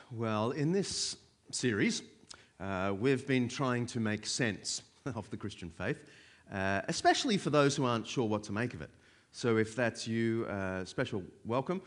Well, in this series, we've been trying to make sense of the Christian faith, especially for those who aren't sure what to make of it. So if that's you, special welcome.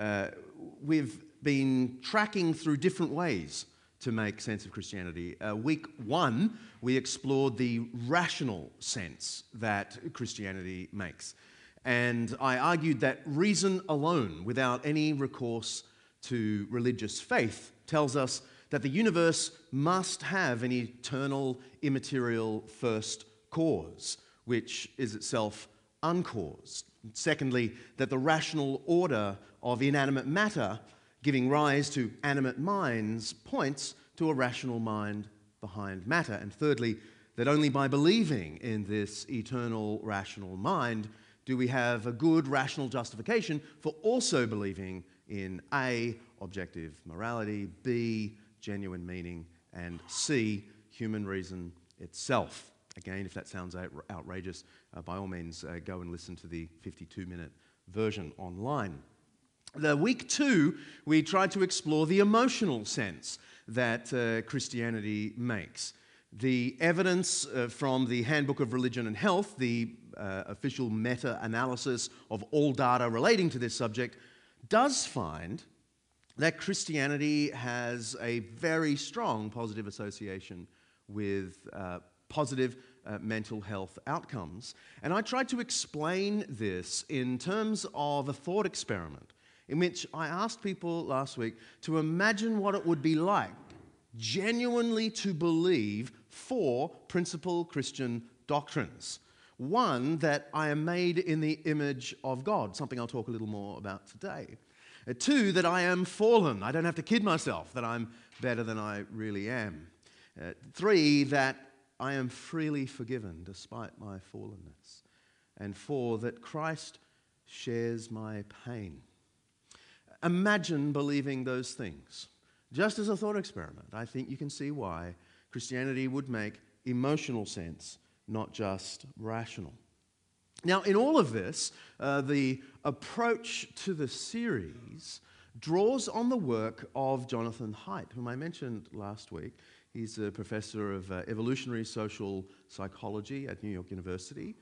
We've been tracking through different ways to make sense of Christianity. Week 1, we explored the rational sense that Christianity makes. And I argued that reason alone, without any recourse to religious faith, tells us that the universe must have an eternal, immaterial first cause, which is itself uncaused. Secondly, that the rational order of inanimate matter giving rise to animate minds points to a rational mind behind matter. And thirdly, that only by believing in this eternal rational mind do we have a good rational justification for also believing in A, objective morality, B, genuine meaning, and C, human reason itself. Again, if that sounds outrageous, by all means, go and listen to the 52-minute version online. Week 2, we tried to explore the emotional sense that Christianity makes. The evidence from the Handbook of Religion and Health, the official meta-analysis of all data relating to this subject, does find that Christianity has a very strong positive association with positive mental health outcomes. And I tried to explain this in terms of a thought experiment in which I asked people last week to imagine what it would be like genuinely to believe 4 principal Christian doctrines. One, that I am made in the image of God, something I'll talk a little more about today. 2, that I am fallen. I don't have to kid myself that I'm better than I really am. 3, that I am freely forgiven despite my fallenness. And 4, that Christ shares my pain. Imagine believing those things. Just as a thought experiment, I think you can see why Christianity would make emotional sense, not just rational. Now, in all of this, the approach to the series draws on the work of Jonathan Haidt, whom I mentioned last week. He's a professor of evolutionary social psychology at New York University,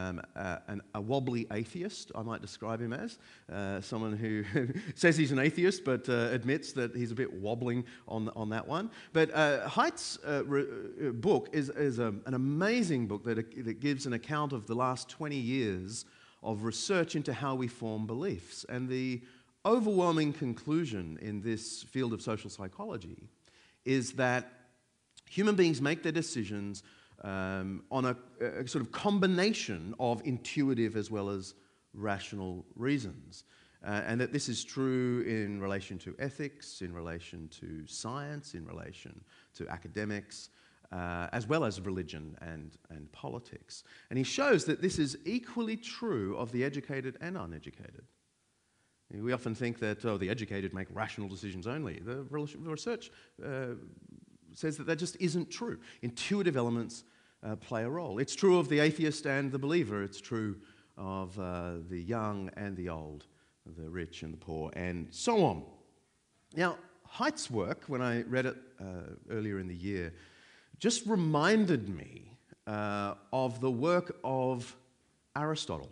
a wobbly atheist, I might describe him as, someone who says he's an atheist but admits that he's a bit wobbling on that one. But Haidt's book is an amazing book that gives an account of the last 20 years of research into how we form beliefs. And the overwhelming conclusion in this field of social psychology is that human beings make their decisions on a sort of combination of intuitive as well as rational reasons. And that this is true in relation to ethics, in relation to science, in relation to academics, as well as religion and politics. And he shows that this is equally true of the educated and uneducated. We often think that, the educated make rational decisions only. The research says that just isn't true. Intuitive elements play a role. It's true of the atheist and the believer. It's true of the young and the old, the rich and the poor, and so on. Now, Haidt's work, when I read it earlier in the year, just reminded me of the work of Aristotle,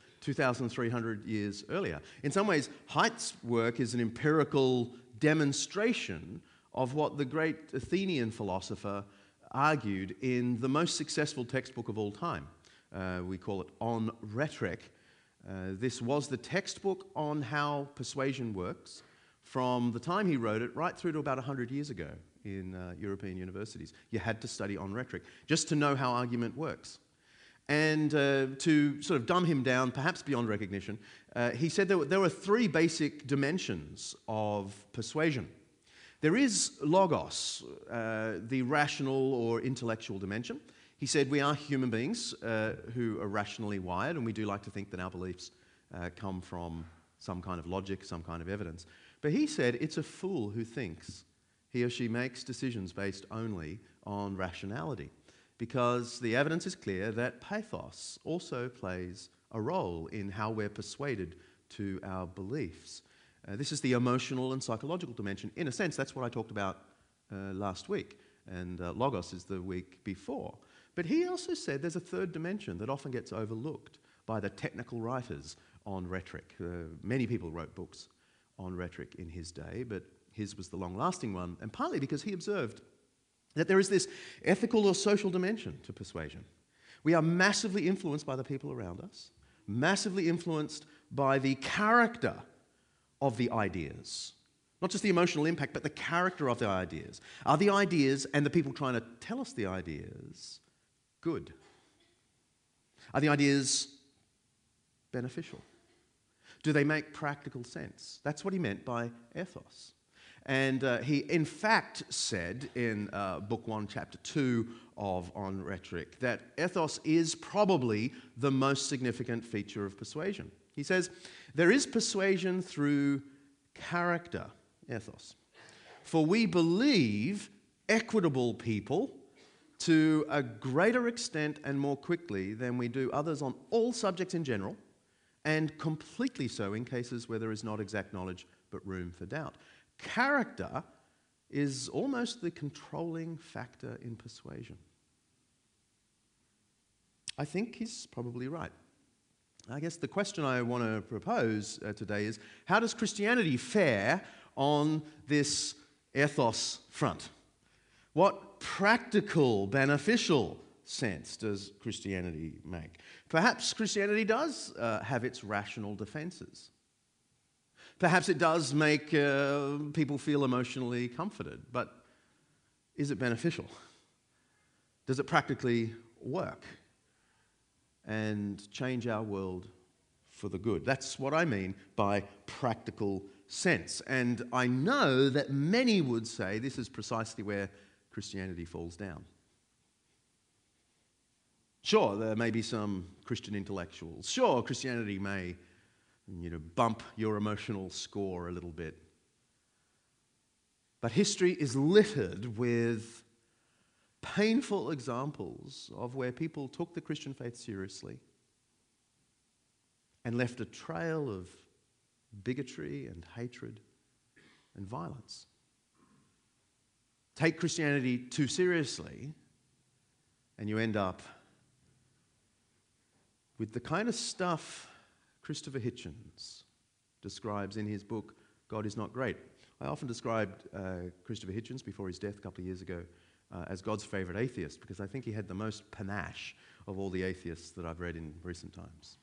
2,300 years earlier. In some ways, Haidt's work is an empirical demonstration of what the great Athenian philosopher argued in the most successful textbook of all time. We call it On Rhetoric. This was the textbook on how persuasion works from the time he wrote it right through to about 100 years ago in European universities. You had to study On Rhetoric just to know how argument works. And to sort of dumb him down, perhaps beyond recognition, he said there were 3 basic dimensions of persuasion. There is logos, the rational or intellectual dimension. He said we are human beings who are rationally wired, and we do like to think that our beliefs come from some kind of logic, some kind of evidence. But he said it's a fool who thinks he or she makes decisions based only on rationality, because the evidence is clear that pathos also plays a role in how we're persuaded to our beliefs. This is the emotional and psychological dimension. In a sense, that's what I talked about last week, and Logos is the week before. But he also said there's a third dimension that often gets overlooked by the technical writers on rhetoric. Many people wrote books on rhetoric in his day, but his was the long-lasting one, and partly because he observed that there is this ethical or social dimension to persuasion. We are massively influenced by the people around us, massively influenced by the character of the ideas. Not just the emotional impact, but the character of the ideas. Are the ideas and the people trying to tell us the ideas good? Are the ideas beneficial? Do they make practical sense? That's what he meant by ethos. And he, in fact, said in Book 1, Chapter 2 of On Rhetoric that ethos is probably the most significant feature of persuasion. He says, there is persuasion through character, ethos. For we believe equitable people to a greater extent and more quickly than we do others on all subjects in general, and completely so in cases where there is not exact knowledge but room for doubt. Character is almost the controlling factor in persuasion. I think he's probably right. I guess the question I want to propose today is, how does Christianity fare on this ethos front? What practical, beneficial sense does Christianity make? Perhaps Christianity does have its rational defenses. Perhaps it does make people feel emotionally comforted, but is it beneficial? Does it practically work and change our world for the good? That's what I mean by practical sense. And I know that many would say this is precisely where Christianity falls down. Sure, there may be some Christian intellectuals. Sure, Christianity may bump your emotional score a little bit. But history is littered with painful examples of where people took the Christian faith seriously and left a trail of bigotry and hatred and violence. Take Christianity too seriously, and you end up with the kind of stuff Christopher Hitchens describes in his book, God is Not Great. I often described Christopher Hitchens before his death a couple of years ago as God's favourite atheist, because I think he had the most panache of all the atheists that I've read in recent times.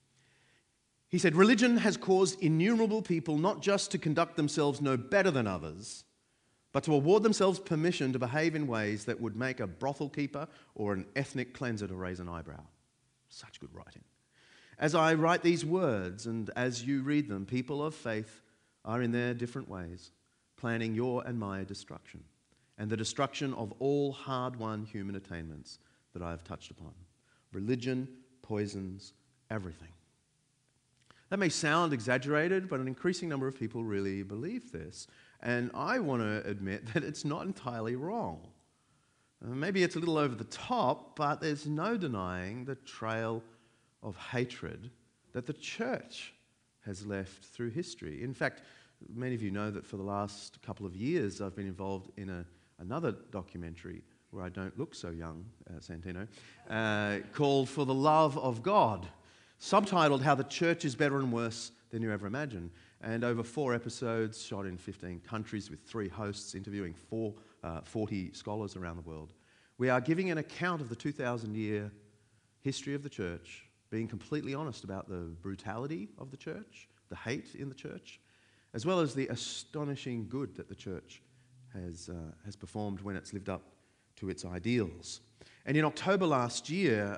He said, religion has caused innumerable people not just to conduct themselves no better than others, but to award themselves permission to behave in ways that would make a brothel keeper or an ethnic cleanser to raise an eyebrow. Such good writing. As I write these words and as you read them, people of faith are in their different ways planning your and my destruction and the destruction of all hard-won human attainments that I have touched upon. Religion poisons everything. That may sound exaggerated, but an increasing number of people really believe this. And I want to admit that it's not entirely wrong. Maybe it's a little over the top, but there's no denying the trail of hatred that the church has left through history. In fact, many of you know that for the last couple of years I've been involved in another documentary where I don't look so young, Santino, called For the Love of God, subtitled How the Church is Better and Worse Than You Ever Imagined. And over 4 episodes, shot in 15 countries with 3 hosts, interviewing 40 scholars around the world, we are giving an account of the 2,000-year history of the church, being completely honest about the brutality of the church, the hate in the church, as well as the astonishing good that the church has performed when it's lived up to its ideals. And in October last year,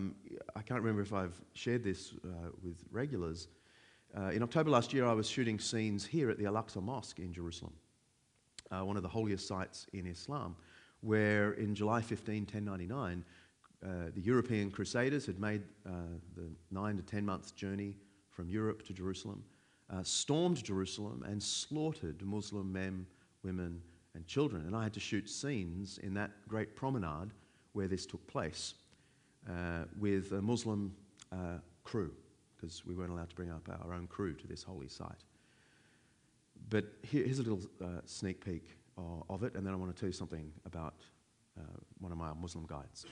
I can't remember if I've shared this with regulars, in October last year I was shooting scenes here at the Al-Aqsa Mosque in Jerusalem, one of the holiest sites in Islam, where in July 15, 1099, the European Crusaders had made the 9 to 10 month journey from Europe to Jerusalem, stormed Jerusalem and slaughtered Muslim men, women and children. And I had to shoot scenes in that great promenade where this took place with a Muslim crew, because we weren't allowed to bring up our own crew to this holy site. But here's a little sneak peek of it, and then I want to tell you something about one of my Muslim guides.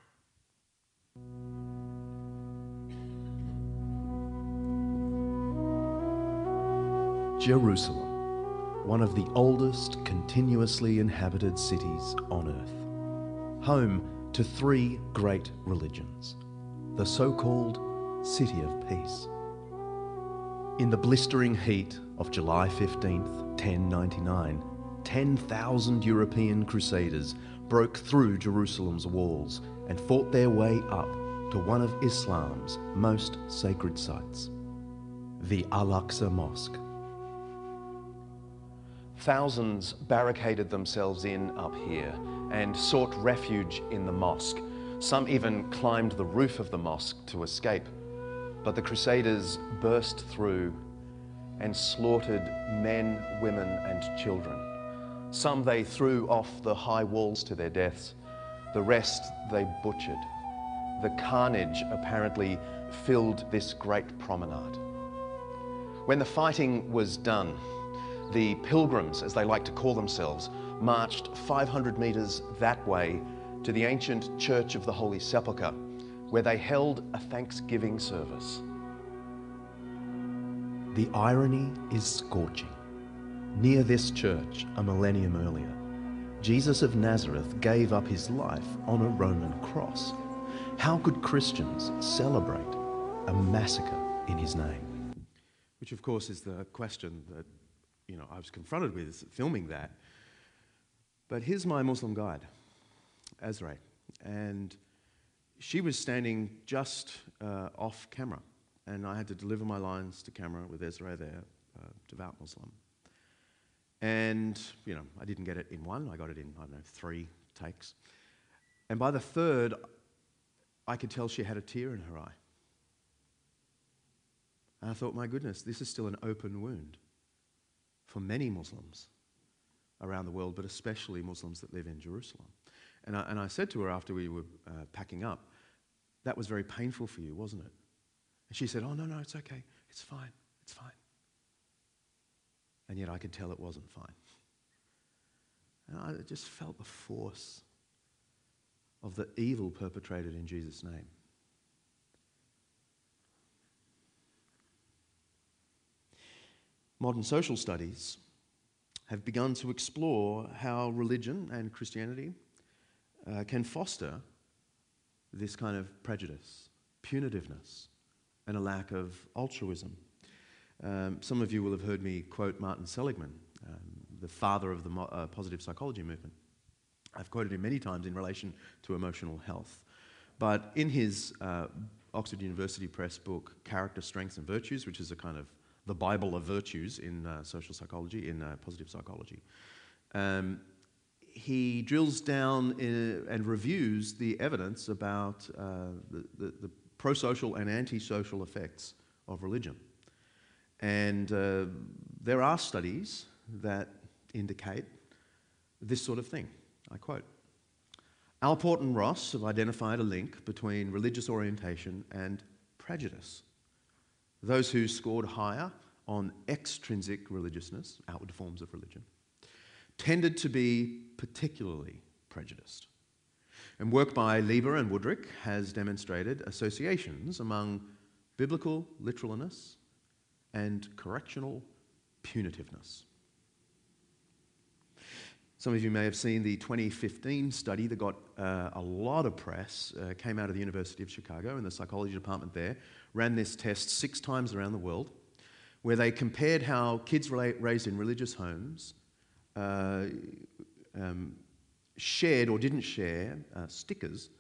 Jerusalem, one of the oldest continuously inhabited cities on earth, home to three great religions, the so-called City of Peace. In the blistering heat of July 15th, 1099, 10,000 European crusaders broke through Jerusalem's walls and fought their way up to one of Islam's most sacred sites, the Al-Aqsa Mosque. Thousands barricaded themselves in up here and sought refuge in the mosque. Some even climbed the roof of the mosque to escape. But the Crusaders burst through and slaughtered men, women, and children. Some they threw off the high walls to their deaths. The rest they butchered. The carnage apparently filled this great promenade. When the fighting was done, the pilgrims, as they like to call themselves, marched 500 meters that way to the ancient Church of the Holy Sepulchre, where they held a thanksgiving service. The irony is scorching. Near this church, a millennium earlier, Jesus of Nazareth gave up his life on a Roman cross. How could Christians celebrate a massacre in his name? Which, of course, is the question that I was confronted with filming that. But here's my Muslim guide, Azrae, and she was standing just off camera, and I had to deliver my lines to camera with Azrae there, devout Muslim. And, I didn't get it in one, I got it in, 3 takes. And by the third, I could tell she had a tear in her eye. And I thought, my goodness, this is still an open wound for many Muslims around the world, but especially Muslims that live in Jerusalem. And I said to her after we were packing up, that was very painful for you, wasn't it? And she said, oh, no, it's okay. It's fine. It's fine. And yet I could tell it wasn't fine. And I just felt the force of the evil perpetrated in Jesus' name. Modern social studies have begun to explore how religion and Christianity can foster this kind of prejudice, punitiveness, and a lack of altruism. Some of you will have heard me quote Martin Seligman, the father of the positive psychology movement. I've quoted him many times in relation to emotional health. But in his Oxford University Press book, Character, Strengths and Virtues, which is a kind of the Bible of virtues in social psychology, in positive psychology, he drills down and reviews the evidence about the pro-social and anti-social effects of religion. And there are studies that indicate this sort of thing. I quote, Alport and Ross have identified a link between religious orientation and prejudice. Those who scored higher on extrinsic religiousness, outward forms of religion, tended to be particularly prejudiced. And work by Lieber and Woodrick has demonstrated associations among biblical literalness and correctional punitiveness. Some of you may have seen the 2015 study that got a lot of press, came out of the University of Chicago, and the psychology department there ran this test 6 times around the world, where they compared how kids raised in religious homes shared or didn't share stickers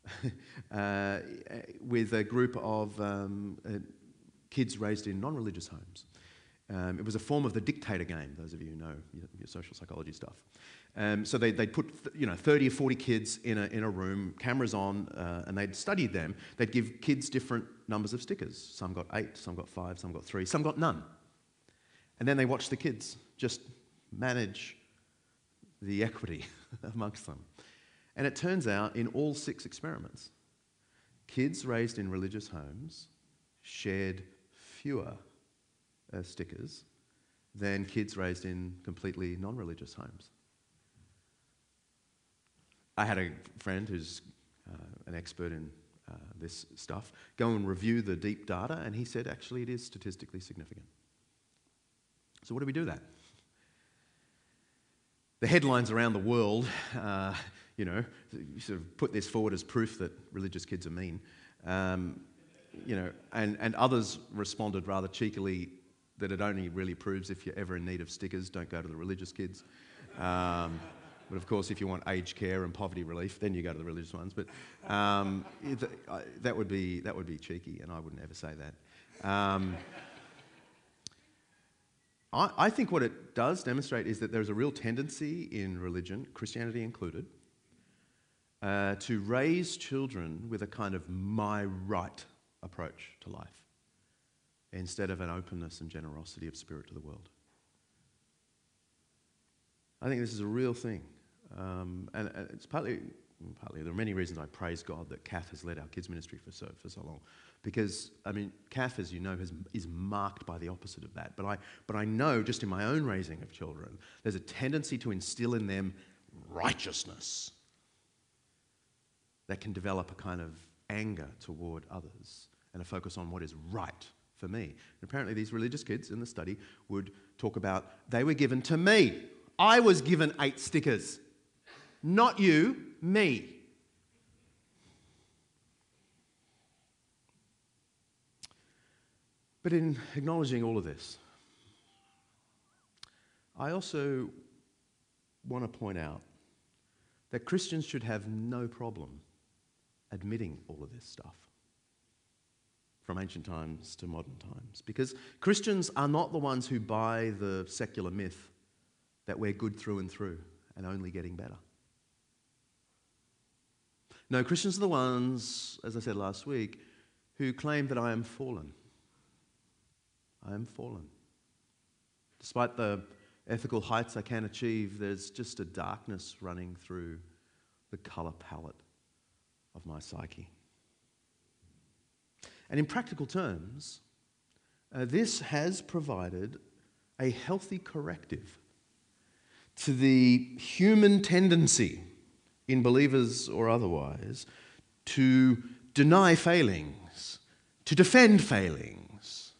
with a group of kids raised in non-religious homes. It was a form of the dictator game, those of you who know your social psychology stuff. So they'd put 30 or 40 kids in a room, cameras on, and they'd study them. They'd give kids different numbers of stickers. Some got 8, some got 5, some got 3, some got none. And then they watched the kids just manage the equity amongst them. And it turns out in all 6 experiments, kids raised in religious homes shared fewer stickers than kids raised in completely non-religious homes. I had a friend who's an expert in this stuff go and review the deep data, and he said actually it is statistically significant. So what do we do that? The headlines around the world, you sort of put this forward as proof that religious kids are mean, and others responded rather cheekily that it only really proves if you're ever in need of stickers, don't go to the religious kids. But of course, if you want aged care and poverty relief, then you go to the religious ones. But that would be cheeky, and I wouldn't ever say that. I think what it does demonstrate is that there's a real tendency in religion, Christianity included, to raise children with a kind of my right approach to life instead of an openness and generosity of spirit to the world. I think this is a real thing. And it's partly, there are many reasons I praise God that Kath has led our kids ministry for so long. Because, I mean, Kath, as you know, is marked by the opposite of that. But I know, just in my own raising of children, there's a tendency to instill in them righteousness that can develop a kind of anger toward others and a focus on what is right for me. And apparently these religious kids in the study would talk about, they were given to me. I was given 8 stickers. Not you, me. But in acknowledging all of this, I also want to point out that Christians should have no problem admitting all of this stuff, from ancient times to modern times, because Christians are not the ones who buy the secular myth that we're good through and through and only getting better. No, Christians are the ones, as I said last week, who claim that I am fallen. I am fallen. Despite the ethical heights I can achieve, there's just a darkness running through the colour palette of my psyche. And in practical terms, this has provided a healthy corrective to the human tendency, in believers or otherwise, to deny failings, to defend failings,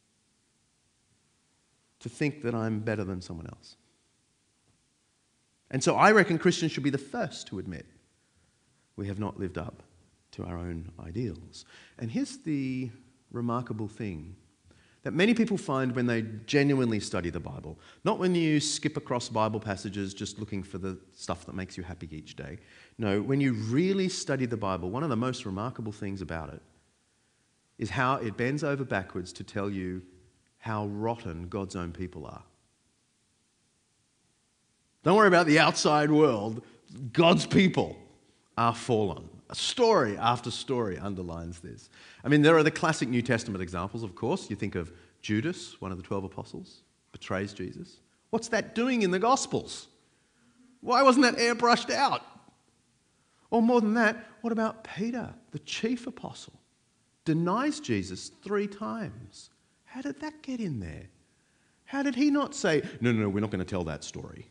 to think that I'm better than someone else. And so I reckon Christians should be the first to admit we have not lived up to our own ideals. And here's the remarkable thing that many people find when they genuinely study the Bible. Not when you skip across Bible passages just looking for the stuff that makes you happy each day. No, when you really study the Bible, one of the most remarkable things about it is how it bends over backwards to tell you how rotten God's own people are. Don't worry about the outside world. God's people are fallen. Story after story underlines this. I mean, there are the classic New Testament examples, of course. You think of Judas, one of the 12 apostles, betrays Jesus. What's that doing in the Gospels? Why wasn't that airbrushed out? Or more than that, what about Peter, the chief apostle? Denies Jesus 3 times. How did that get in there? How did he not say, no, we're not going to tell that story?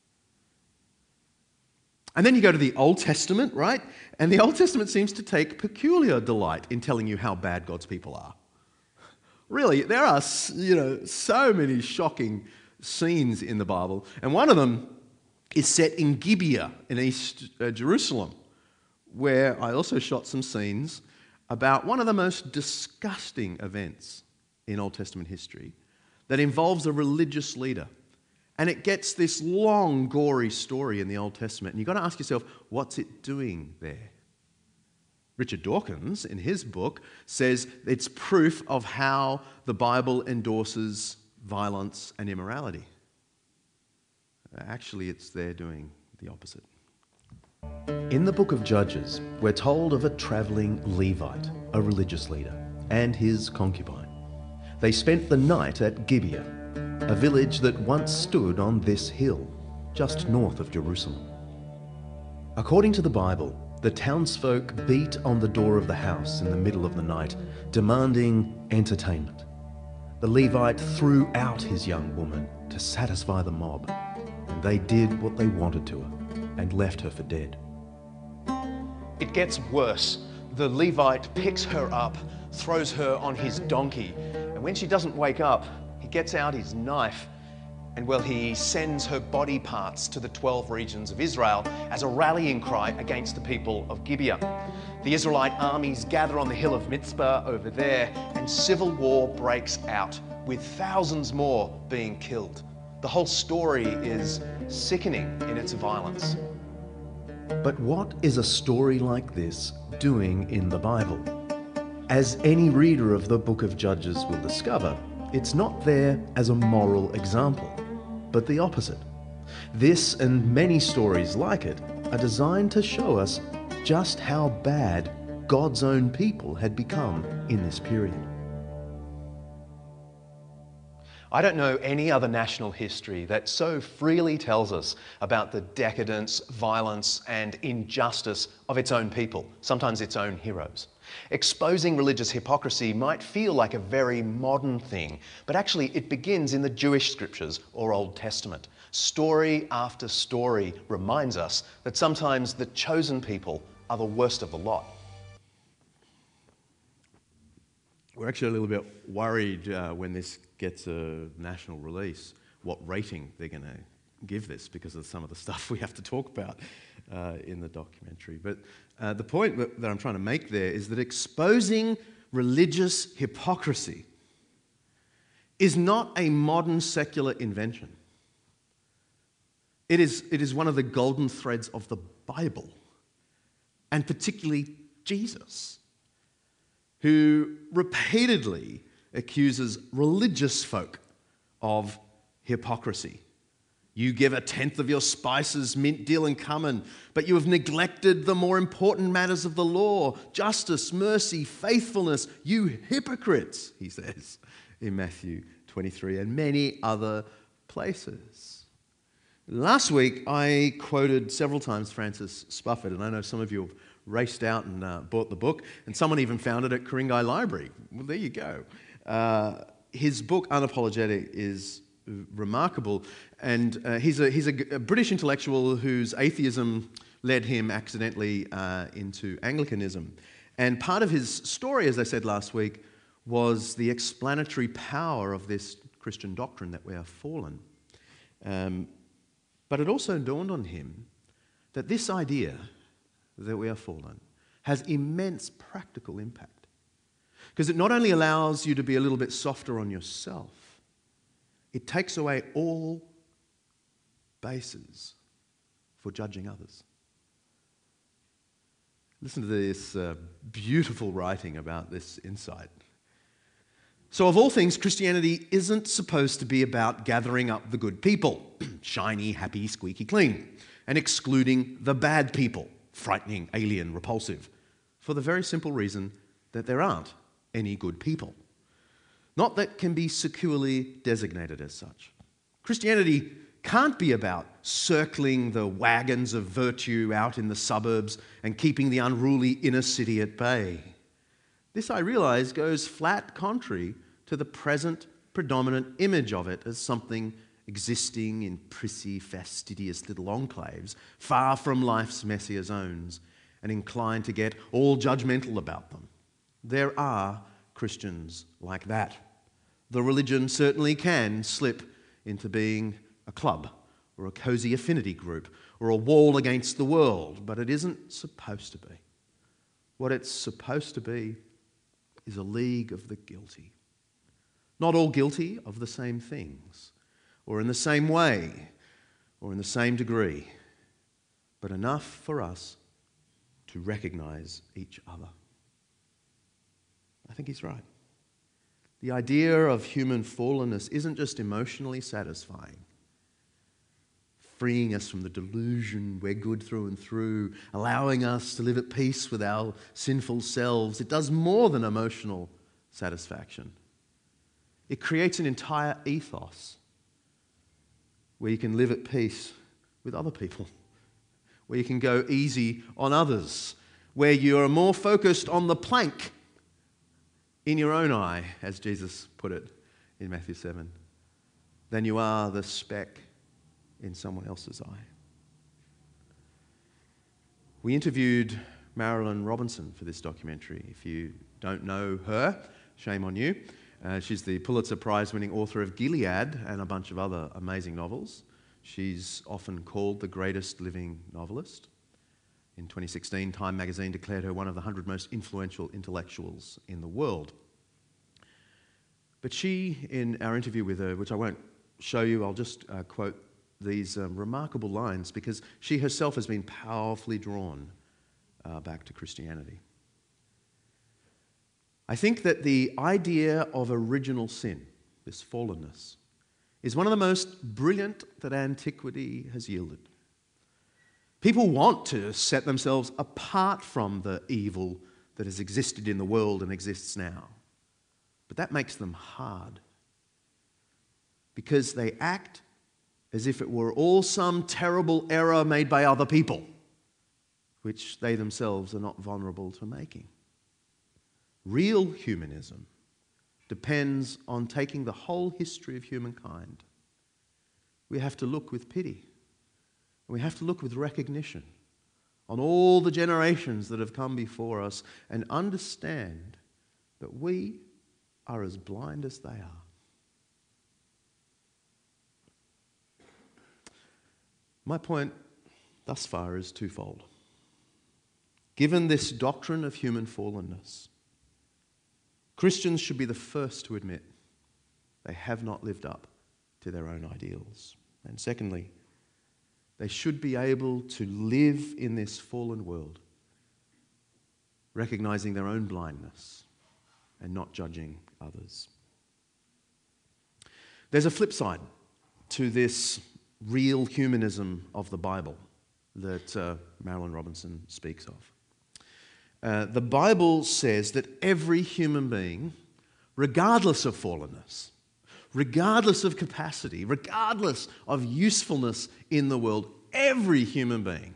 And then you go to the Old Testament, right? And the Old Testament seems to take peculiar delight in telling you how bad God's people are. Really, there are, so many shocking scenes in the Bible. And one of them is set in Gibeah in East Jerusalem, where I also shot some scenes about one of the most disgusting events in Old Testament history that involves a religious leader. And it gets this long, gory story in the Old Testament. And you've got to ask yourself, what's it doing there? Richard Dawkins, in his book, says it's proof of how the Bible endorses violence and immorality. Actually, it's there doing the opposite. In the book of Judges, we're told of a travelling Levite, a religious leader, and his concubine. They spent the night at Gibeah, a village that once stood on this hill, just north of Jerusalem. According to the Bible, the townsfolk beat on the door of the house in the middle of the night, demanding entertainment. the Levite threw out his young woman to satisfy the mob, and they did what they wanted to her and left her for dead. It gets worse. The Levite picks her up, throws her on his donkey, and when she doesn't wake up, he gets out his knife and, well, he sends her body parts to the 12 regions of Israel as a rallying cry against the people of Gibeah. The Israelite armies gather on the hill of Mizpah over there, and civil war breaks out, with thousands more being killed. The whole story is sickening in its violence. But what is a story like this doing in the Bible? As any reader of the book of Judges will discover, it's not there as a moral example, but the opposite. This and many stories like it are designed to show us just how bad God's own people had become in this period. I don't know any other national history that so freely tells us about the decadence, violence, and injustice of its own people, sometimes its own heroes. Exposing religious hypocrisy might feel like a very modern thing, but actually it begins in the Jewish scriptures or Old Testament. Story after story reminds us that sometimes the chosen people are the worst of the lot. We're actually a little bit worried when this gets a national release, what rating they're going to give this, because of some of the stuff we have to talk about in the documentary. But the point that I'm trying to make there is that exposing religious hypocrisy is not a modern secular invention. It is one of the golden threads of the Bible, and particularly Jesus, who repeatedly accuses religious folk of hypocrisy. You give 1/10 of your spices, mint, dill, and cumin, but you have neglected the more important matters of the law, justice, mercy, faithfulness, you hypocrites, he says in Matthew 23 and many other places. Last week, I quoted several times Francis Spufford, and I know some of you have raced out and bought the book, and someone even found it at Ku-ring-gai Library. Well, there you go. His book, Unapologetic, is remarkable, and he's a British intellectual whose atheism led him accidentally into Anglicanism. And part of his story, as I said last week, was the explanatory power of this Christian doctrine that we are fallen. But it also dawned on him that this idea that we are fallen has immense practical impact. Because it not only allows you to be a little bit softer on yourself, it takes away all bases for judging others. Listen to this beautiful writing about this insight. So, of all things, Christianity isn't supposed to be about gathering up the good people, shiny, happy, squeaky clean, and excluding the bad people, frightening, alien, repulsive, for the very simple reason that there aren't any good people. Not that can be securely designated as such. Christianity can't be about circling the wagons of virtue out in the suburbs and keeping the unruly inner city at bay. This, I realize, goes flat contrary to the present predominant image of it as something existing in prissy, fastidious little enclaves, far from life's messier zones, and inclined to get all judgmental about them. There are Christians like that. The religion certainly can slip into being a club or a cozy affinity group or a wall against the world, but it isn't supposed to be. What it's supposed to be is a league of the guilty. Not all guilty of the same things, or in the same way, or in the same degree, but enough for us to recognize each other. I think he's right. The idea of human fallenness isn't just emotionally satisfying, freeing us from the delusion we're good through and through, allowing us to live at peace with our sinful selves. It does more than emotional satisfaction. It creates an entire ethos where you can live at peace with other people, where you can go easy on others, where you are more focused on the plank in your own eye, as Jesus put it in Matthew 7 than you are the speck in someone else's eye. We interviewed Marilynne Robinson for this documentary. If you don't know her, shame on you. She's the Pulitzer Prize-winning author of Gilead and a bunch of other amazing novels. She's often called the greatest living novelist. In 2016, Time magazine declared her one of the 100 most influential intellectuals in the world. But she, in our interview with her, which I won't show you, I'll just quote these remarkable lines, because she herself has been powerfully drawn back to Christianity. I think that the idea of original sin, this fallenness, is one of the most brilliant that antiquity has yielded. People want to set themselves apart from the evil that has existed in the world and exists now. But that makes them hard, because they act as if it were all some terrible error made by other people, which they themselves are not vulnerable to making. Real humanism depends on taking the whole history of humankind. We have to look with pity. We have to look with recognition on all the generations that have come before us and understand that we are as blind as they are. My point thus far is twofold. Given this doctrine of human fallenness, Christians should be the first to admit they have not lived up to their own ideals. And secondly, they should be able to live in this fallen world, recognizing their own blindness and not judging others. There's a flip side to this real humanism of the Bible that Marilynne Robinson speaks of. The Bible says that every human being, regardless of fallenness, regardless of capacity, regardless of usefulness in the world, every human being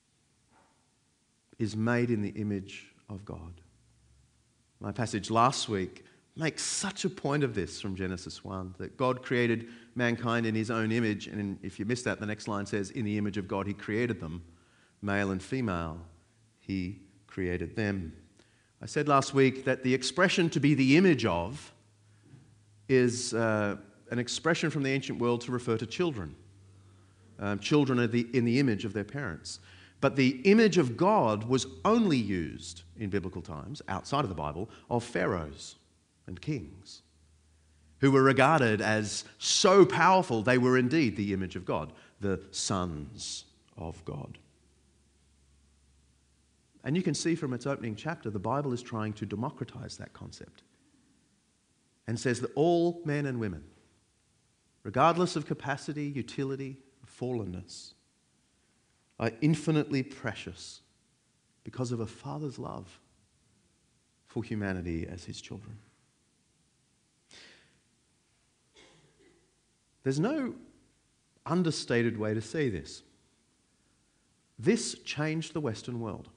is made in the image of God. My passage last week makes such a point of this from Genesis 1, that God created mankind in his own image, and if you missed that, the next line says, in the image of God he created them, male and female, he created them. I said last week that the expression to be the image of is an expression from the ancient world to refer to children. Children are in the image of their parents. But the image of God was only used in biblical times, outside of the Bible, of pharaohs and kings, who were regarded as so powerful they were indeed the image of God, the sons of God. And you can see from its opening chapter, the Bible is trying to democratize that concept and says that all men and women, regardless of capacity, utility, fallenness, are infinitely precious because of a Father's love for humanity as his children. There's no understated way to say this. This changed the Western world.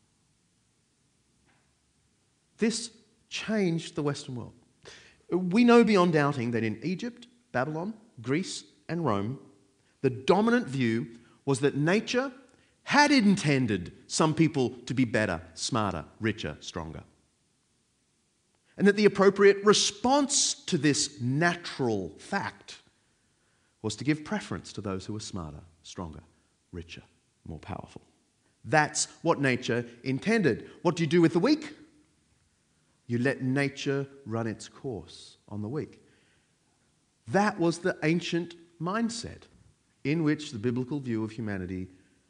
This changed the Western world. We know beyond doubting that in Egypt, Babylon, Greece, and Rome, the dominant view was that nature had intended some people to be better, smarter, richer, stronger. And that the appropriate response to this natural fact was to give preference to those who were smarter, stronger, richer, more powerful. That's what nature intended. What do you do with the weak? You let nature run its course on the weak. That was the ancient mindset in which the biblical view of humanity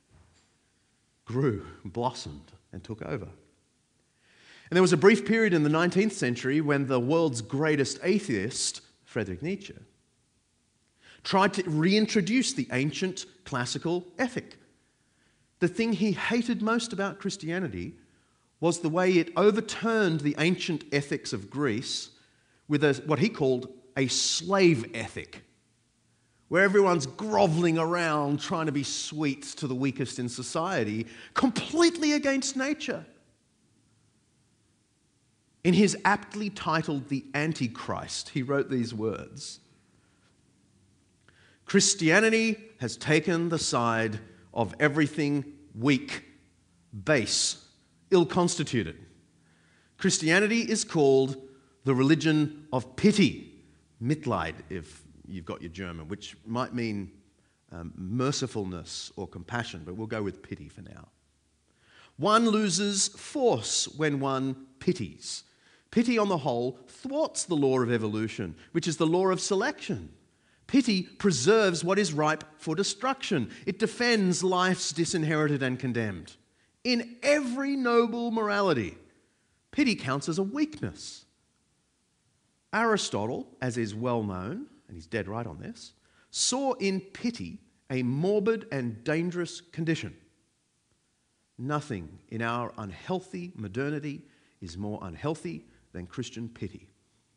grew, blossomed, and took over. And there was a brief period in the 19th century when the world's greatest atheist, Friedrich Nietzsche, tried to reintroduce the ancient classical ethic. The thing he hated most about Christianity was the way it overturned the ancient ethics of Greece with what he called a slave ethic, where everyone's groveling around trying to be sweet to the weakest in society, completely against nature. In his aptly titled The Antichrist, he wrote these words: Christianity has taken the side of everything weak, base, ill-constituted. Christianity is called the religion of pity, Mitleid, if you've got your German, which might mean mercifulness or compassion, but we'll go with pity for now. One loses force when one pities. Pity, on the whole, thwarts the law of evolution, which is the law of selection. Pity preserves what is ripe for destruction. It defends life's disinherited and condemned. In every noble morality, pity counts as a weakness. Aristotle, as is well known, and he's dead right on this, saw in pity a morbid and dangerous condition. Nothing in our unhealthy modernity is more unhealthy than Christian pity.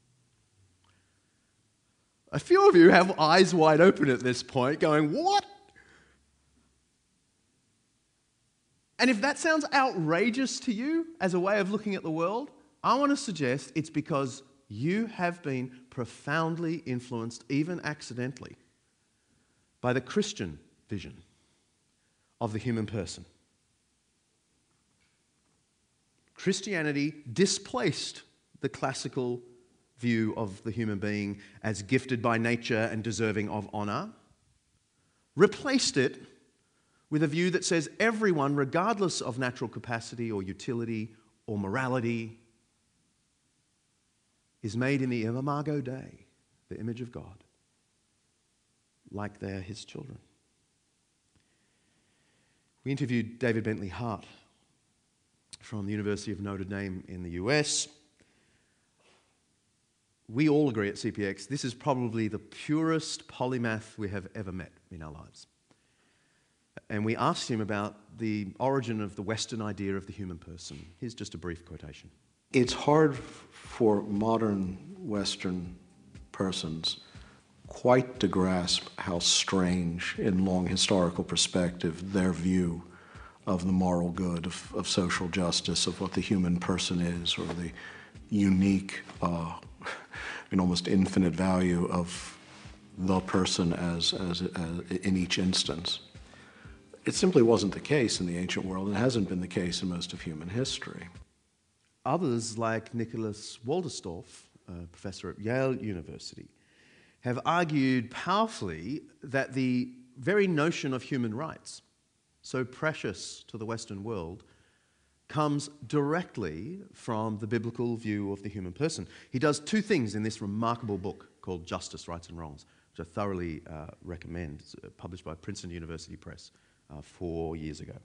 A few of you have eyes wide open at this point, going, what? And if that sounds outrageous to you as a way of looking at the world, I want to suggest it's because you have been profoundly influenced, even accidentally, by the Christian vision of the human person. Christianity displaced the classical view of the human being as gifted by nature and deserving of honor, replaced it with a view that says everyone, regardless of natural capacity or utility or morality, is made in the imago Dei, the image of God, like they're his children. We interviewed David Bentley Hart from the University of Notre Dame in the US. We all agree at CPX this is probably the purest polymath we have ever met in our lives. And we asked him about the origin of the Western idea of the human person. Here's just a brief quotation. It's hard for modern Western persons quite to grasp how strange, in long historical perspective, their view of the moral good, of social justice, of what the human person is, or the unique and almost infinite value of the person as in each instance. It simply wasn't the case in the ancient world, and it hasn't been the case in most of human history. Others, like Nicholas Walderstorff, a professor at Yale University, have argued powerfully that the very notion of human rights, so precious to the Western world, comes directly from the biblical view of the human person. He does two things in this remarkable book called Justice, Rights and Wrongs, which I thoroughly recommend. It's published by Princeton University Press 4 years ago.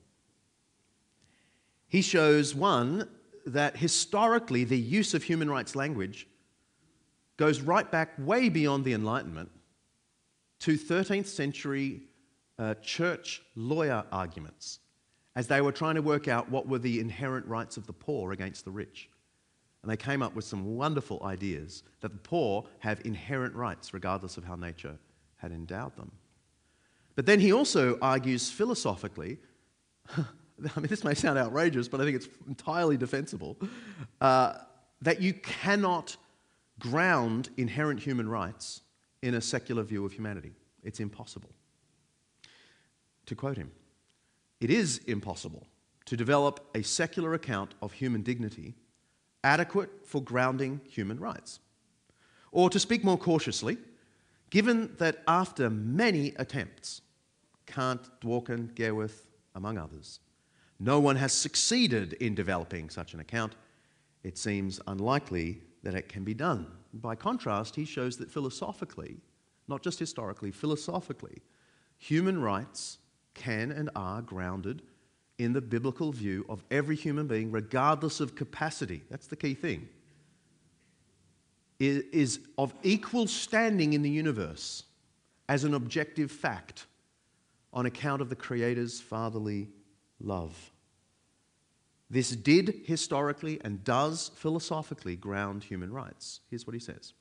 He shows, one, that historically the use of human rights language goes right back way beyond the Enlightenment to 13th century church lawyer arguments as they were trying to work out what were the inherent rights of the poor against the rich. And they came up with some wonderful ideas that the poor have inherent rights regardless of how nature had endowed them. But then he also argues philosophically, I mean, this may sound outrageous, but I think it's entirely defensible, that you cannot ground inherent human rights in a secular view of humanity. It's impossible. To quote him, it is impossible to develop a secular account of human dignity adequate for grounding human rights. Or to speak more cautiously, given that after many attempts, Kant, Dworkin, Gerwirth, among others, no one has succeeded in developing such an account, it seems unlikely that it can be done. By contrast, he shows that philosophically, not just historically, philosophically, human rights can and are grounded in the biblical view of every human being, regardless of capacity. That's the key thing. It is of equal standing in the universe as an objective fact on account of the Creator's fatherly love. This did historically and does philosophically ground human rights. Here's what he says.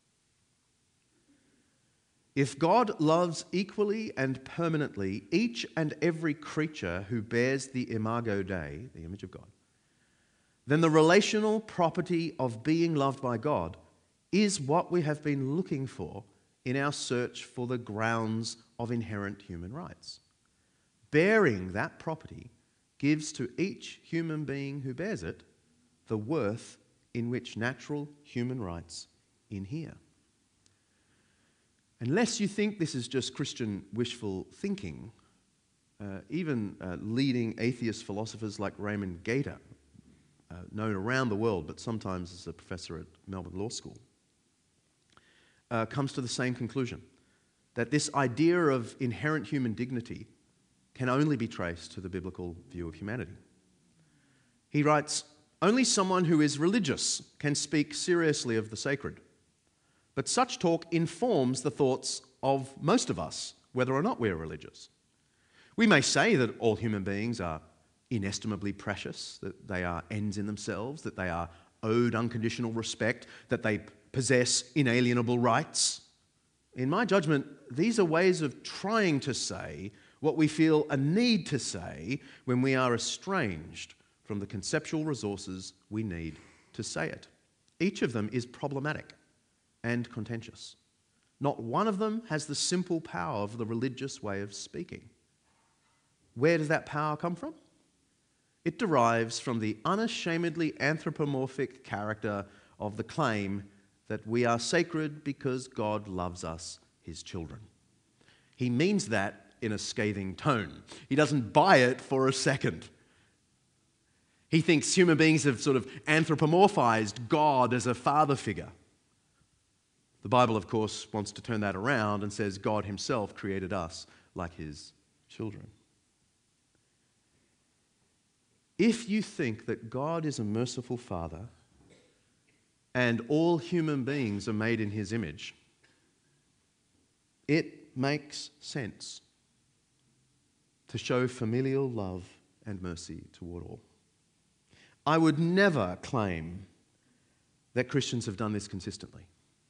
If God loves equally and permanently each and every creature who bears the imago Dei, the image of God, then the relational property of being loved by God is what we have been looking for in our search for the grounds of inherent human rights. Bearing that property gives to each human being who bears it the worth in which natural human rights inhere. Unless you think this is just Christian wishful thinking, even leading atheist philosophers like Raymond Gaita, known around the world, but sometimes as a professor at Melbourne Law School, comes to the same conclusion, that this idea of inherent human dignity can only be traced to the biblical view of humanity. He writes, "Only someone who is religious can speak seriously of the sacred, but such talk informs the thoughts of most of us, whether or not we are religious. We may say that all human beings are inestimably precious, that they are ends in themselves, that they are owed unconditional respect, that they possess inalienable rights. In my judgment, these are ways of trying to say what we feel a need to say when we are estranged from the conceptual resources we need to say it. Each of them is problematic and contentious. Not one of them has the simple power of the religious way of speaking. Where does that power come from? It derives from the unashamedly anthropomorphic character of the claim that we are sacred because God loves us, his children. He means that in a scathing tone. He doesn't buy it for a second. He thinks human beings have sort of anthropomorphized God as a father figure. The Bible, of course, wants to turn that around and says God himself created us like his children. If you think that God is a merciful Father and all human beings are made in his image, it makes sense to show familial love and mercy toward all. I would never claim that Christians have done this consistently.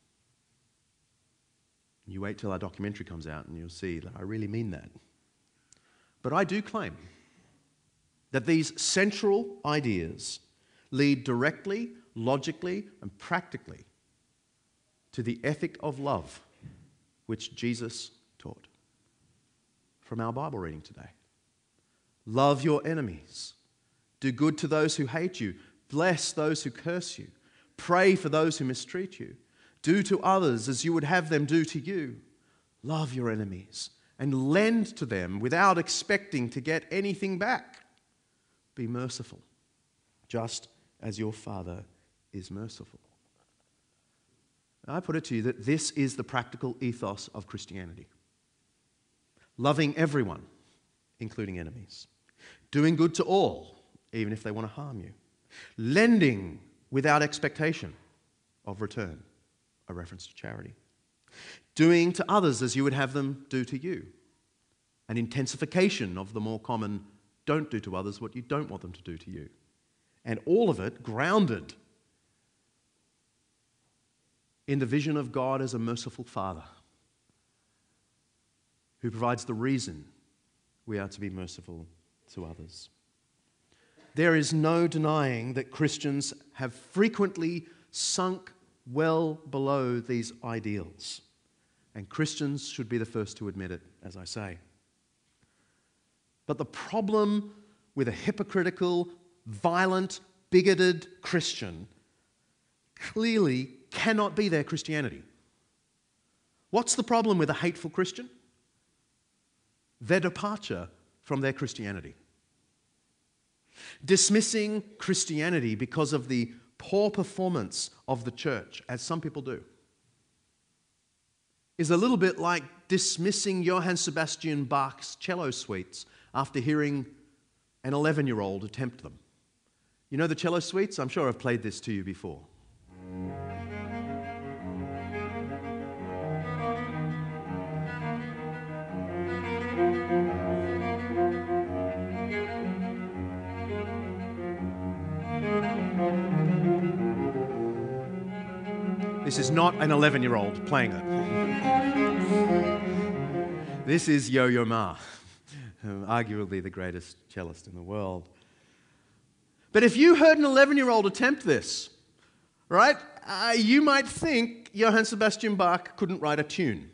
You wait till our documentary comes out and you'll see that I really mean that. But I do claim that these central ideas lead directly, logically, and practically to the ethic of love which Jesus taught. From our Bible reading today. Love your enemies. Do good to those who hate you. Bless those who curse you. Pray for those who mistreat you. Do to others as you would have them do to you. Love your enemies and lend to them without expecting to get anything back. Be merciful, just as your Father is merciful. I put it to you that this is the practical ethos of Christianity. Loving everyone, including enemies. Doing good to all, even if they want to harm you. Lending without expectation of return, a reference to charity. Doing to others as you would have them do to you. An intensification of the more common don't do to others what you don't want them to do to you. And all of it grounded in the vision of God as a merciful Father who provides the reason we are to be merciful to others. There is no denying that Christians have frequently sunk well below these ideals, and Christians should be the first to admit it, as I say. But the problem with a hypocritical, violent, bigoted Christian clearly cannot be their Christianity. What's the problem with a hateful Christian? Their departure from their Christianity. Dismissing Christianity because of the poor performance of the church, as some people do, is a little bit like dismissing Johann Sebastian Bach's cello suites after hearing an 11-year-old attempt them. You know the cello suites? I'm sure I've played this to you before. This is not an 11-year-old playing it. This is Yo-Yo Ma, arguably the greatest cellist in the world. But if you heard an 11-year-old attempt this, right, you might think Johann Sebastian Bach couldn't write a tune.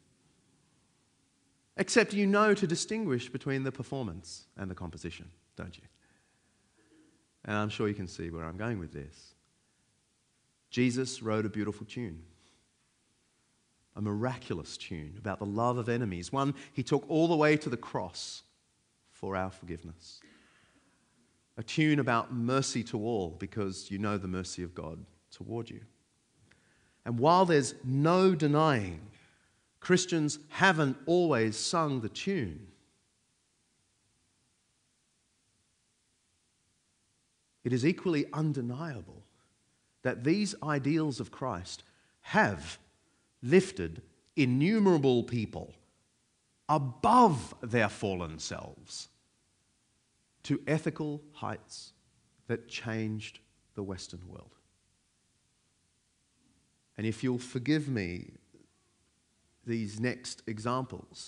Except you know to distinguish between the performance and the composition, don't you? And I'm sure you can see where I'm going with this. Jesus wrote a beautiful tune, a miraculous tune about the love of enemies, one he took all the way to the cross for our forgiveness. A tune about mercy to all, because you know the mercy of God toward you. And while there's no denying Christians haven't always sung the tune, it is equally undeniable that these ideals of Christ have lifted innumerable people above their fallen selves to ethical heights that changed the Western world. And if you'll forgive me these next examples,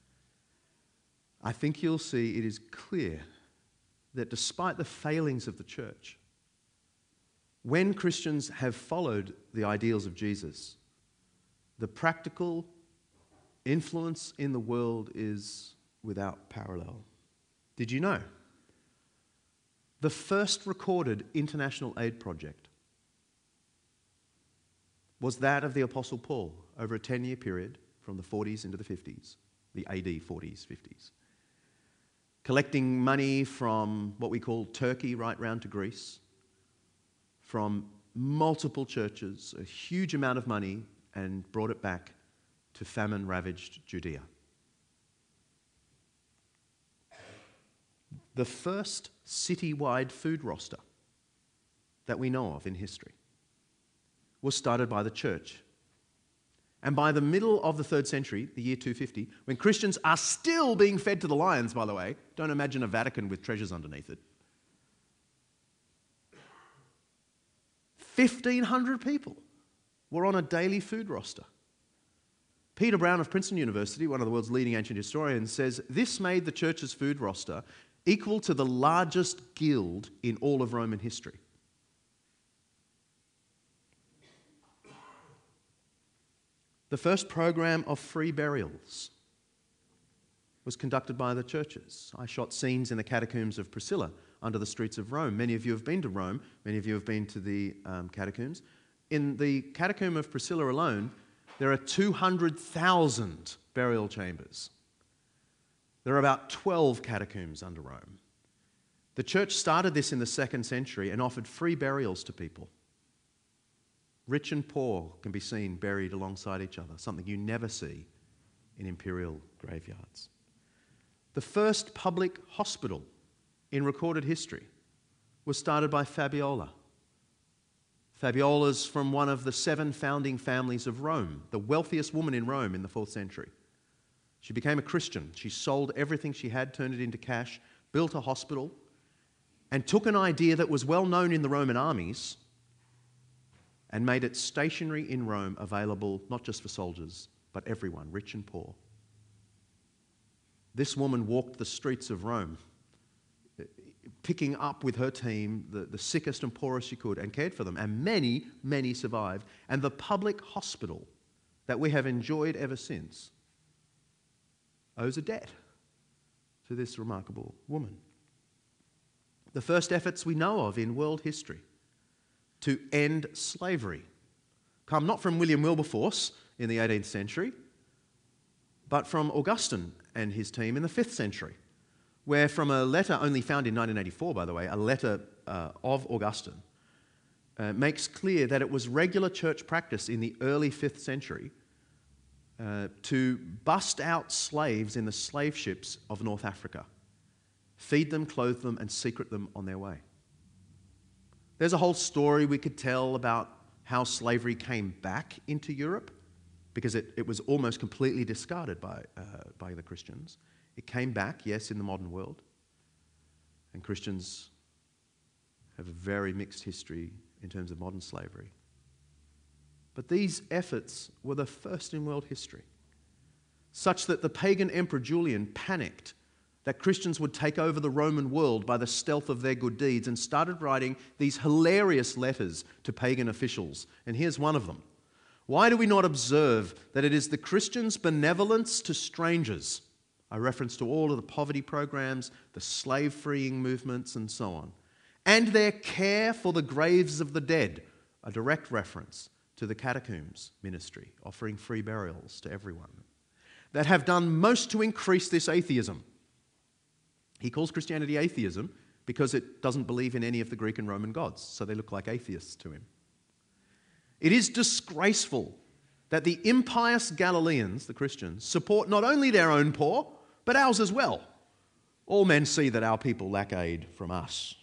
I think you'll see it is clear that despite the failings of the church, when Christians have followed the ideals of Jesus, the practical influence in the world is without parallel. Did you know? The first recorded international aid project was that of the Apostle Paul over a 10-year period from the 40s into the 50s, the AD 40s, 50s. Collecting money from what we call Turkey right round to Greece, from multiple churches, a huge amount of money, and brought it back to famine-ravaged Judea. The first city-wide food roster that we know of in history was started by the church. And by the middle of the 3rd century, the year 250, when Christians are still being fed to the lions, by the way, don't imagine a Vatican with treasures underneath it, 1,500 people were on a daily food roster. Peter Brown of Princeton University, one of the world's leading ancient historians, says this made the church's food roster equal to the largest guild in all of Roman history. The first program of free burials was conducted by the churches. I shot scenes in the catacombs of Priscilla under the streets of Rome. Many of you have been to Rome. Many of you have been to the catacombs. In the catacomb of Priscilla alone, there are 200,000 burial chambers. There are about 12 catacombs under Rome. The church started this in the 2nd century and offered free burials to people. Rich and poor can be seen buried alongside each other, something you never see in imperial graveyards. The first public hospital in recorded history was started by Fabiola. Fabiola's from one of the 7 founding families of Rome, the wealthiest woman in Rome in the 4th century. She became a Christian. She sold everything she had, turned it into cash, built a hospital, and took an idea that was well known in the Roman armies and made it stationary in Rome, available not just for soldiers, but everyone, rich and poor. This woman walked the streets of Rome, picking up with her team the sickest and poorest she could, and cared for them. And many, many survived. And the public hospital that we have enjoyed ever since owes a debt to this remarkable woman. The first efforts we know of in world history to end slavery come not from William Wilberforce in the 18th century, but from Augustine and his team in the 5th century, where from a letter only found in 1984, by the way, a letter of Augustine, makes clear that it was regular church practice in the early 5th century to bust out slaves in the slave ships of North Africa, feed them, clothe them, and secret them on their way. There's a whole story we could tell about how slavery came back into Europe, because it was almost completely discarded by the Christians. It came back, yes, in the modern world. And Christians have a very mixed history in terms of modern slavery. But these efforts were the first in world history, such that the pagan emperor Julian panicked that Christians would take over the Roman world by the stealth of their good deeds, and started writing these hilarious letters to pagan officials. And here's one of them. Why do we not observe that it is the Christians' benevolence to strangers, a reference to all of the poverty programs, the slave-freeing movements, and so on, and their care for the graves of the dead, a direct reference to the catacombs ministry, offering free burials to everyone, that have done most to increase this atheism. He calls Christianity atheism because it doesn't believe in any of the Greek and Roman gods, so they look like atheists to him. It is disgraceful that the impious Galileans, the Christians, support not only their own poor, but ours as well. All men see that our people lack aid from us.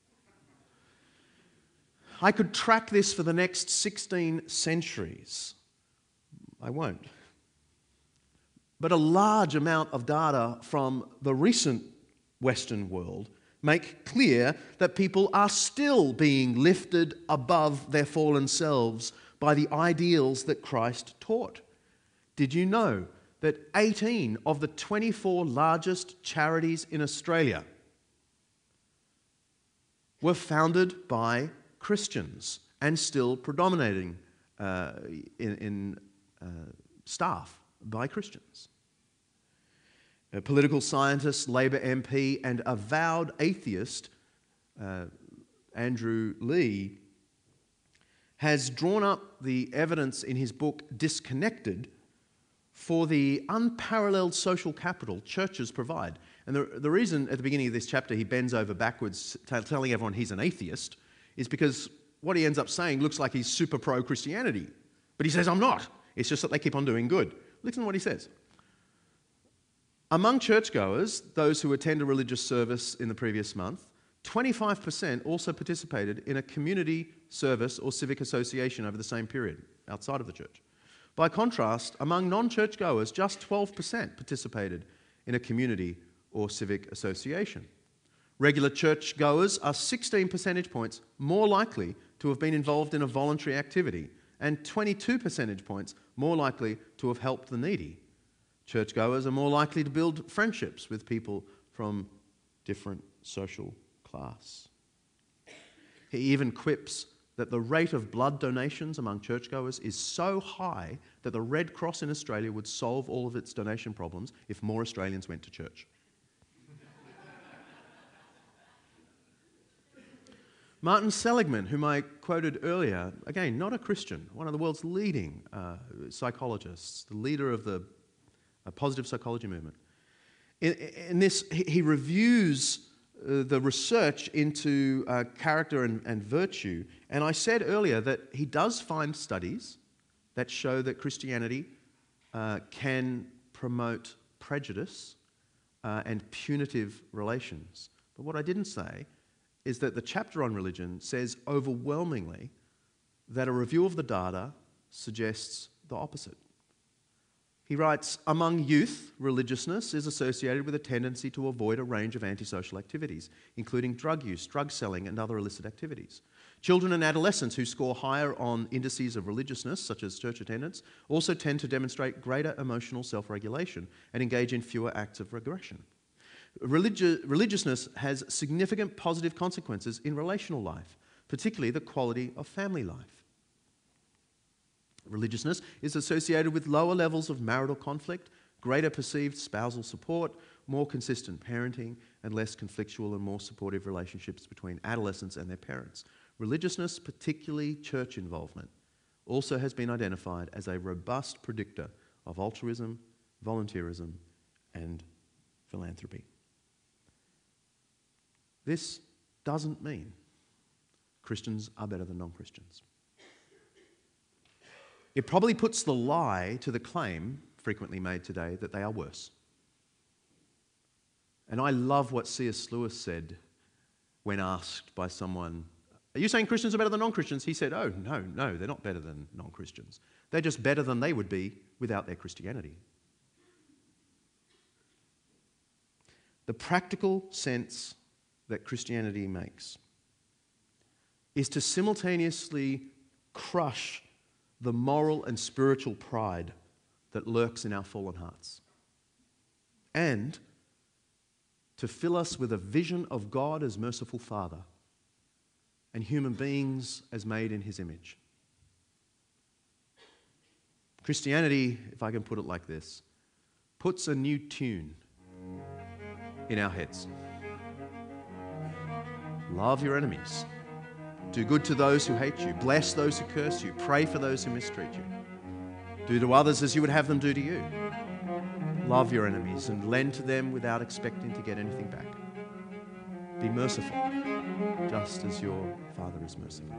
I could track this for the next 16 centuries. I won't. But a large amount of data from the recent Western world make clear that people are still being lifted above their fallen selves by the ideals that Christ taught. Did you know that 18 of the 24 largest charities in Australia were founded by Christians and still predominating in staff by Christians? A political scientist, Labor MP, and avowed atheist, Andrew Leigh, has drawn up the evidence in his book Disconnected for the unparalleled social capital churches provide. And the reason at the beginning of this chapter he bends over backwards telling everyone he's an atheist is because what he ends up saying looks like he's super pro-Christianity. But he says, I'm not. It's just that they keep on doing good. Listen to what he says. Among churchgoers, those who attend a religious service in the previous month, 25% also participated in a community service or civic association over the same period, outside of the church. By contrast, among non-churchgoers, just 12% participated in a community or civic association. Regular churchgoers are 16 percentage points more likely to have been involved in a voluntary activity and 22 percentage points more likely to have helped the needy. Churchgoers are more likely to build friendships with people from different social class. He even quips that the rate of blood donations among churchgoers is so high that the Red Cross in Australia would solve all of its donation problems if more Australians went to church. Martin Seligman, whom I quoted earlier, again, not a Christian, one of the world's leading psychologists, the leader of the positive psychology movement. In this, he reviews the research into character and virtue, and I said earlier that he does find studies that show that Christianity can promote prejudice and punitive relations. But what I didn't say is that the chapter on religion says overwhelmingly that a review of the data suggests the opposite. He writes, among youth, religiousness is associated with a tendency to avoid a range of antisocial activities, including drug use, drug selling, and other illicit activities. Children and adolescents who score higher on indices of religiousness, such as church attendance, also tend to demonstrate greater emotional self-regulation and engage in fewer acts of regression. Religiousness has significant positive consequences in relational life, particularly the quality of family life. Religiousness is associated with lower levels of marital conflict, greater perceived spousal support, more consistent parenting, and less conflictual and more supportive relationships between adolescents and their parents. Religiousness, particularly church involvement, also has been identified as a robust predictor of altruism, volunteerism, and philanthropy. This doesn't mean Christians are better than non-Christians. It probably puts the lie to the claim frequently made today that they are worse. And I love what C.S. Lewis said when asked by someone, are you saying Christians are better than non-Christians? He said, oh, no, they're not better than non-Christians. They're just better than they would be without their Christianity. The practical sense that Christianity makes is to simultaneously crush the moral and spiritual pride that lurks in our fallen hearts, and to fill us with a vision of God as merciful Father and human beings as made in his image. Christianity, if I can put it like this, puts a new tune in our heads. Love your enemies. Do good to those who hate you. Bless those who curse you. Pray for those who mistreat you. Do to others as you would have them do to you. Love your enemies and lend to them without expecting to get anything back. Be merciful, just as your Father is merciful.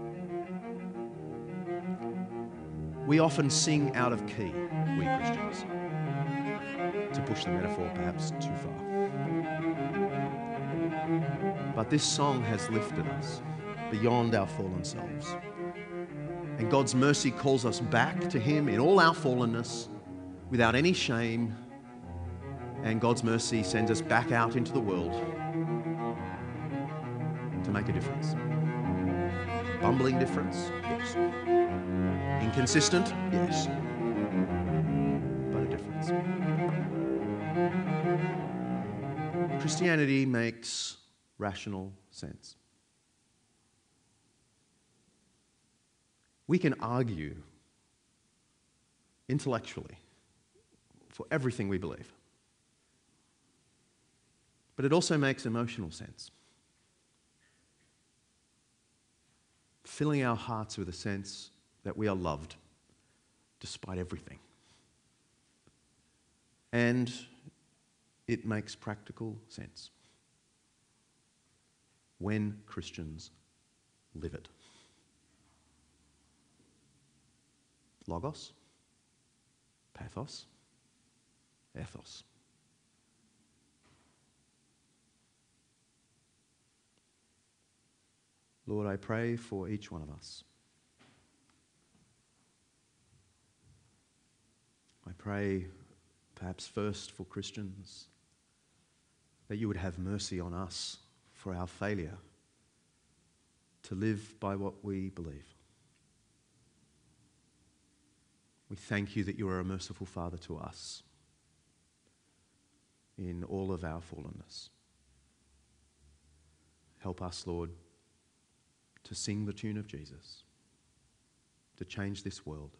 We often sing out of key, we Christians, to push the metaphor perhaps too far. But this song has lifted us beyond our fallen selves. And God's mercy calls us back to him in all our fallenness, without any shame. And God's mercy sends us back out into the world to make a difference. Bumbling difference? Yes. Inconsistent? Yes. But a difference. Christianity makes rational sense. We can argue intellectually for everything we believe. But it also makes emotional sense. Filling our hearts with a sense that we are loved despite everything. And it makes practical sense when Christians live it. Logos, pathos, ethos. Lord, I pray for each one of us. I pray perhaps first for Christians, that you would have mercy on us for our failure to live by what we believe. We thank you that you are a merciful Father to us in all of our fallenness. Help us, Lord, to sing the tune of Jesus, to change this world.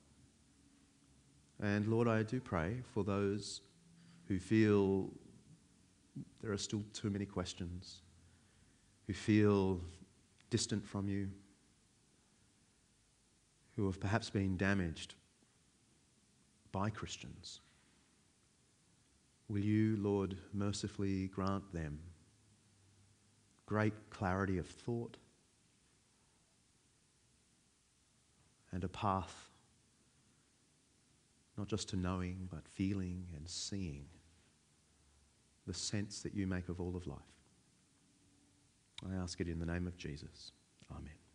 And Lord, I do pray for those who feel there are still too many questions, who feel distant from you, who have perhaps been damaged by Christians. Will you, Lord, mercifully grant them great clarity of thought and a path not just to knowing, but feeling and seeing the sense that you make of all of life. I ask it in the name of Jesus. Amen.